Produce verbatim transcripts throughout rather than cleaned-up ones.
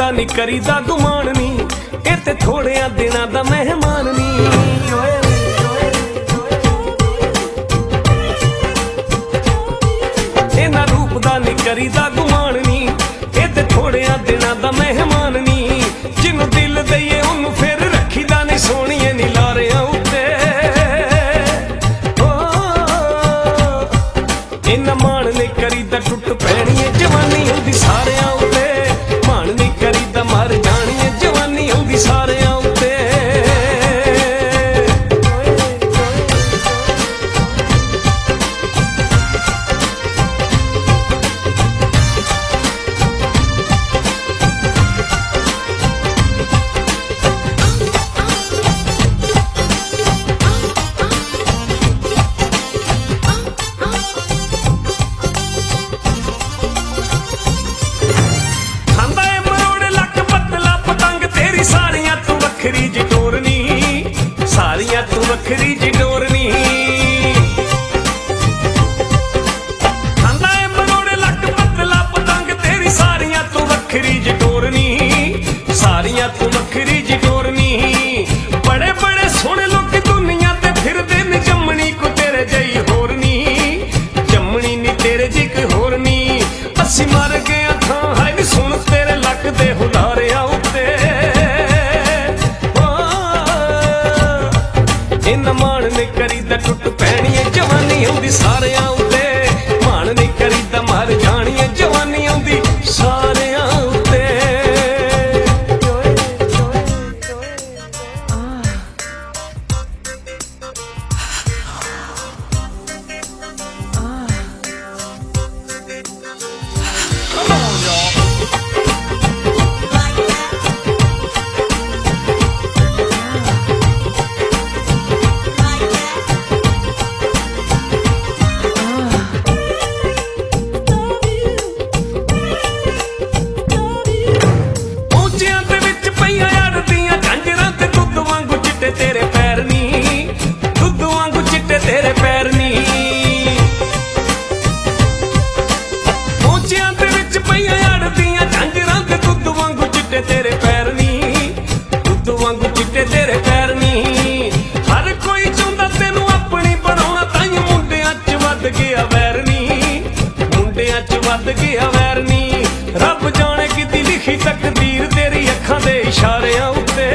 दा नहीं करीदा गुमान नी, ए ते थोड़िया दिनां दा मेहमान नी। इन्ना रूप दा नहीं करीदा गुमान नी, ए ते थोड़िया दिनां दा मेहमान नी। जिन्नू दिल दईए उन्नू फिर रखीदा नहीं, सोहणिए नी लारियां उत्ते। इन्ना मान नहीं करीदा टुट पैनी है जवानी उहदी सारियां उत्ते। मान नहीं करीदा मर जानी है जवानी उहदी सारियां उत्ते। वखरी जी टोरनी, सारियां तू वखरी जी टोरनी। खांदा है मरोड़े लक पतला पतंग तेरी, सारियां तू वखरी जी टोरनी, सारियां तू वखरी जी टोरनी। बड़े बड़े सोहणे लोग दुनिया ते फिरदे ने, जम्मनी को तेरे जई होरनी, जम्मनी नी तेरे जी कोई होरनी। असी मर गए थां है नी सुन तेरे लक दे हुलारियां उत्ते। इन्ना मान नहीं करीदा टुट पैनी है जवानी उहदी सारियां उत्ते। मान नहीं करीदा मर जानी है जवानी उहदी सारियां उत्ते। तेरे पैर नी दुध वांगू चिट्टे तेरे पैर नी। पहुंचिया दे विच पईयां अड़दियां झांजरां ते दुध वांगू चिट्टे तेरे पैर नी, दुध वांगू चिट्टे तेरे पैर नी। हर कोई चाहुंदा तैनू अपनी बनाउणा, ताईं मुंडियां च वध गया वैर नी, मुंडियां च वध गया वैर नी। रब जाने किती लिखी तकदीर तेरी अखां दे इशारियां उत्ते।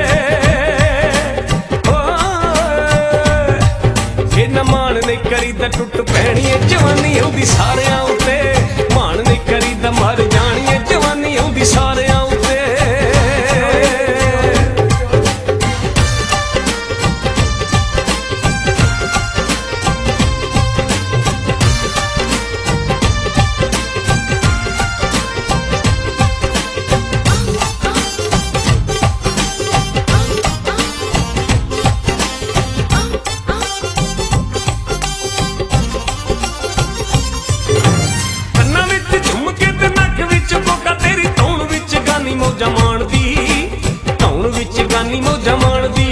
इन्ना मान नहीं करीदा टुट पैनी है जवानी उहदी सारियां उत्ते। मान नहीं करीदा मर जानी है जवानी उहदी सारियां उत्ते। मौजा माणदी धौण विच गानी मौजा माणदी।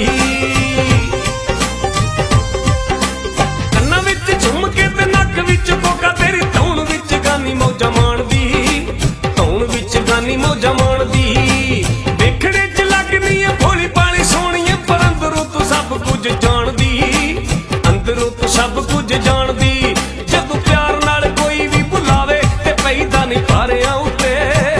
कन्नां विच झुमके ते नक विच कोका तेरी, धौण विच गानी मौजा माणदी, धौण विच गानी मौजा माणदी। देखणे च लगनी है भोली भाली सोहणीए, पर अंदरों तू सब कुछ जानदी, अंदरों तू सब कुछ जानदी। जदों प्यार नाल कोई भी बुलावे ते पैदा नहीं पारियां उत्ते।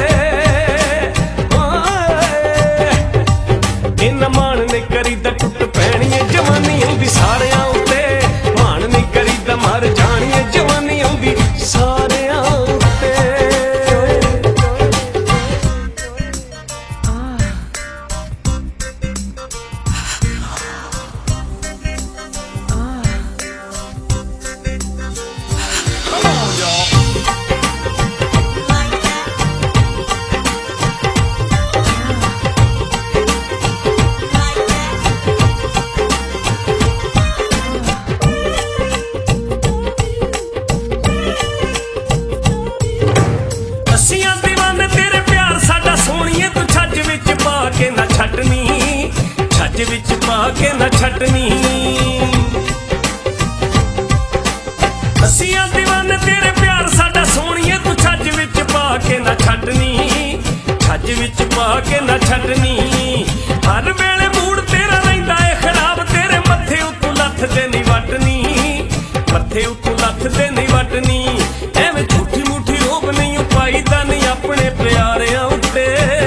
इन्ना मान नहीं करीदा टुट पैनी है जवानी उहदी सारियां उत्ते। मान नहीं करीदा मर जानी है जवानी उहदी सारियां उत्ते। विच पा के न छटनी। असियां दीवाने तेरे प्यार साडा सोहणीए, तू छज विच पा के न छटनी, छज ਛੱਜ ਵਿੱਚ ਪਾ ਕੇ ਨਾ ਛੱਡਣੀ। ਹਰ ਵੇਲੇ ਮੂਡ ਤੇਰਾ ਰਹਿੰਦਾ ਏ ਖਰਾਬ, ਤੇਰੇ ਮੱਥੇ ਉੱਤੋਂ ਲੱਥਦੇ ਨਹੀਂ ਵਟਣੀ, ਮੱਥੇ ਉੱਤੋਂ ਲੱਥਦੇ ਨਹੀਂ ਵਟਣੀ। ਐਵੇਂ ਝੂਠੀ ਮੂਠੀ ਰੋਬ ਨਹੀਂ ਪਾਈਦਾ ਨਹੀਂ ਆਪਣੇ ਪਿਆਰਿਆਂ ਉੱਤੇ।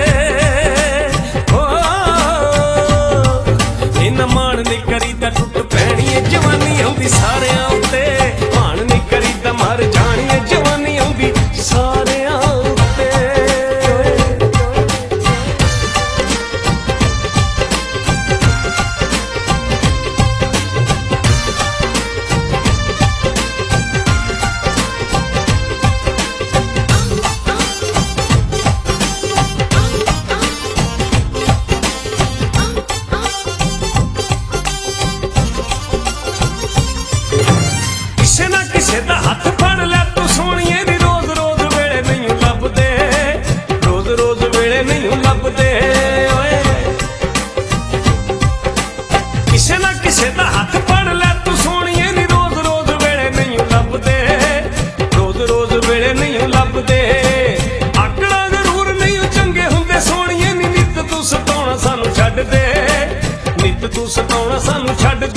ਇਹਨਾਂ ਮਾਣ ਨਹੀਂ ਕਰੀਦਾ ਟੁੱਟ ਪੈਣੀ ਏ ਜਵਾਨੀ ਆਉਂਦੀ ਸਾਰਿਆਂ ਉੱਤੇ, ਮਾਣ ਨਹੀਂ ਕਰੀਦਾ ਮਰ ਜਾਣੀ ਏ ਜਵਾਨੀ ਆਉਂਦੀ ਸਾਰਿਆਂ ਉੱਤੇ। ਕਿਸੇ ਨਾ ਕਿਸੇ ਦਾ ਹੱਥ ਫੜ ਲੈ ਤੂੰ ਸੋਹਣੀਏ ਦੀ, ਰੋਜ਼ ਰੋਜ਼ ਵੇਲੇ ਨਹੀਂ ਲੱਭਦੇ, ਰੋਜ਼ ਰੋਜ਼ ਵੇਲੇ ਨਹੀਂ ਲੱਭਦੇ ਓਏ। ਕਿਸੇ ਨਾ ਕਿਸੇ ਦਾ ਹੱਥ ਫੜ ਲੈ ਤੂੰ ਸੋਹਣੀਏ ਦੀ, ਰੋਜ਼ ਰੋਜ਼ ਵੇਲੇ ਨਹੀਂ ਲੱਭਦੇ, ਰੋਜ਼ ਰੋਜ਼ ਵੇਲੇ ਨਹੀਂ ਲੱਭਦੇ। ਆਕੜਾਂ ਜ਼ਰੂਰ ਨਹੀਂ ਚੰਗੇ ਹੁੰਦੇ ਸੋਹਣੀਏ ਨੀ, ਨਿੱਤ ਤੂੰ ਸਤਾਉਣਾ ਸਾਨੂੰ ਛੱਡ ਦੇ, ਨਿੱਤ ਤੂੰ ਸਤਾਉਣਾ ਸਾਨੂੰ ਛੱਡ